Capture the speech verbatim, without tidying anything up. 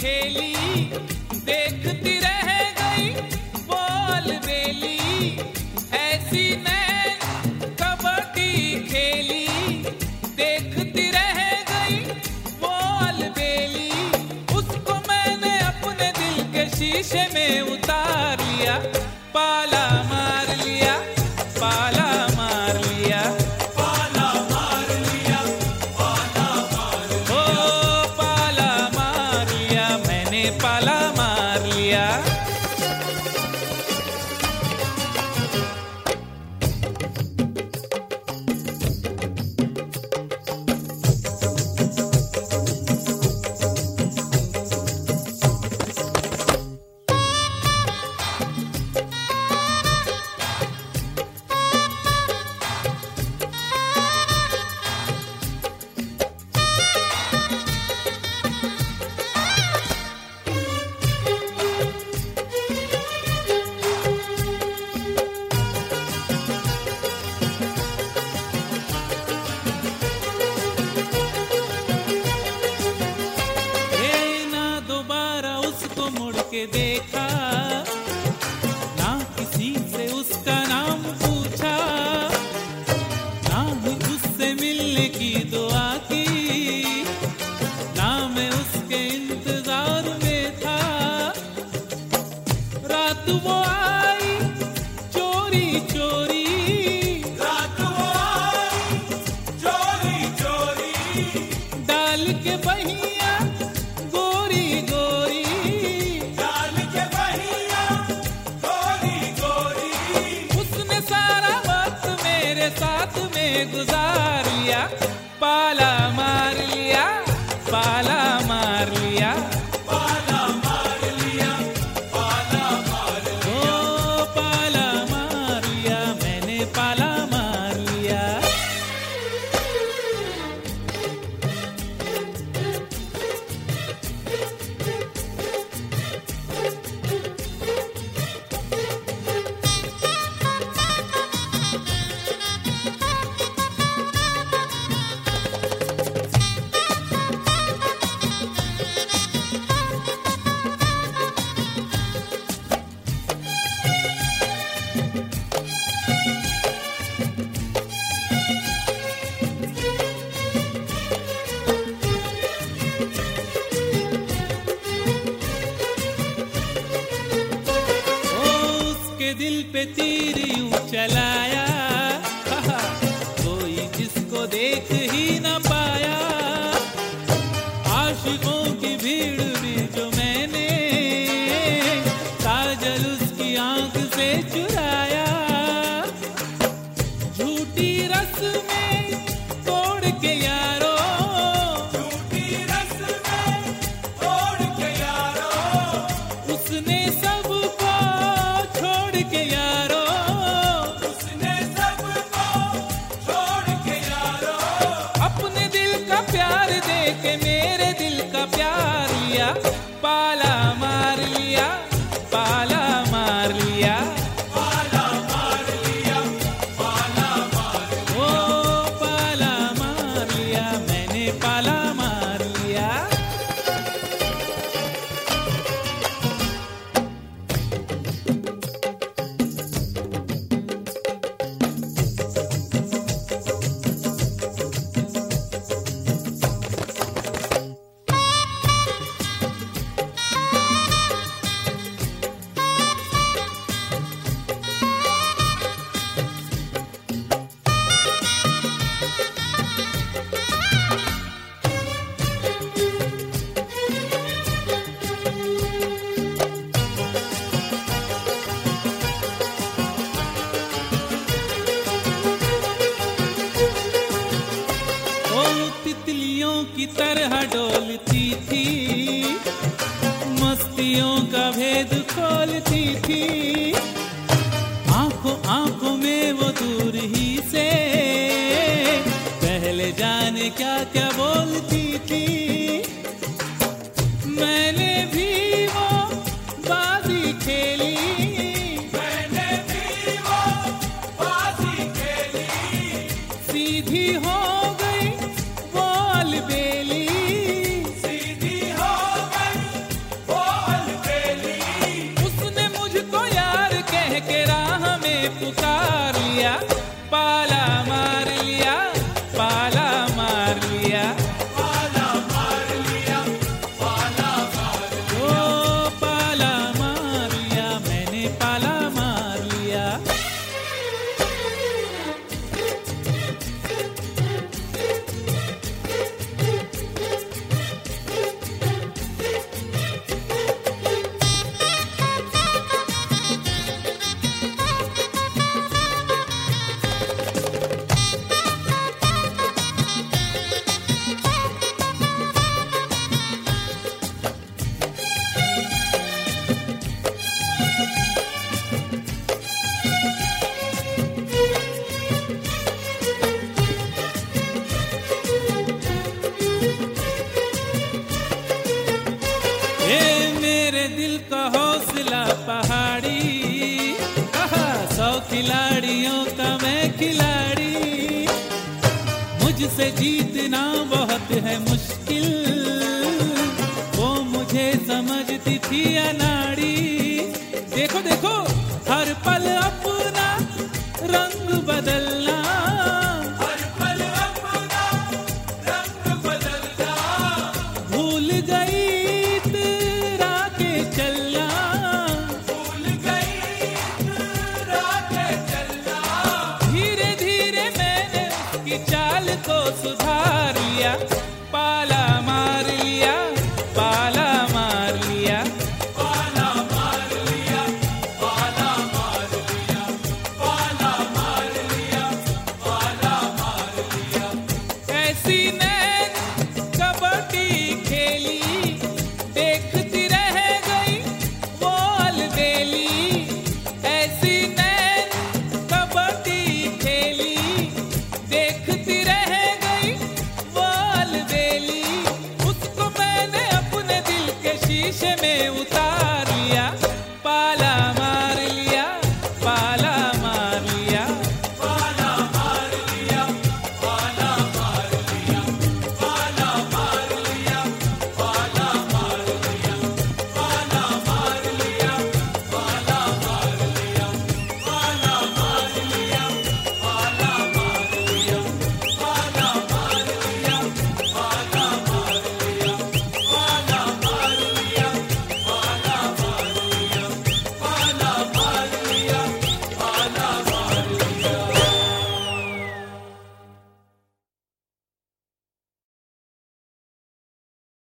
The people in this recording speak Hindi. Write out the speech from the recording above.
खेली, देखती रह गई वो अलबेली। ऐसी नैन कबड्डी खेली, देखती रह गई वो अलबेली। उसको मैंने अपने दिल के शीशे में उतार लिया, पाला मार लिया, पाला मार लिया, पाला मार लिया, पाला मार लिया। ओ पाला मार लिया, मैंने पाला मार लिया। देखा ना किसी से उसका नाम पूछा, ना ही उससे मिलने की दुआ की, ना मैं उसके इंतजार में था। रात वो आई चोरी चोरी, रात वो आई चोरी चोरी, डाल के बहिया गोरी गोरी, साथ में गुजार लिया, पाला मार लिया, पाला मार लिया, पाला मार लिया, पाला मार लिया। ओ पाला मार लिया, मैंने पाला मार लिया। दिल पे तीर यूं चलाया, कोई जिसको देख ही न पाया। आशिकों की भीड़ में जो मैंने काजल उसकी आंख से चुराया, झूठी रस्में तोड़ के यारो, झूठी रस्में तोड़ के यारो, उसने सबको छोड़ के यारो, उसने सबको छोड़ के यारो, अपने दिल का प्यार दे के मेरे दिल का प्यार लिया, पाला मार लिया, पाला मार लिया, पाला मार लिया, पाला मार लिया। ओ पाला मार लिया, मैंने पाला मार लिया। की तरह डोलती थी, मस्तियों का भेद खोलती थी। आंखों आंखों में वो दूर ही से पहले जाने क्या क्या बोलती थी। मैंने भी वो बाजी खेली, मैंने भी वो बाजी खेली, सीधी हो गई वो अलबेली, सीधी हो गई ए मेरे दिल का हौसला पहाड़ी, कहा सौ खिलाड़ियों का मैं खिलाड़ी। मुझसे जीतना बहुत है मुश्किल, वो मुझे समझती थी अनाड़ी। देखो देखो हर पल अपना रंग बदलना, हर पल अपना रंग बदलना, भूल गई तेरा के चलना, भूल गई राह चलना। धीरे धीरे मैंने उसकी चाल को सुधार लिया, पाला मार लिया, पाला मार लिया। पाला मार लिया, पाला मार लिया, पाला मार लिया, पाला मार लिया। ऐसी नैन कबड्डी खेली, देखती रह गई वो अलबेली। ऐसी नैन कबड्डी खेली, देखती रह गई वो अलबेली। उसको मैंने अपने दिल के शीशे में उतारा,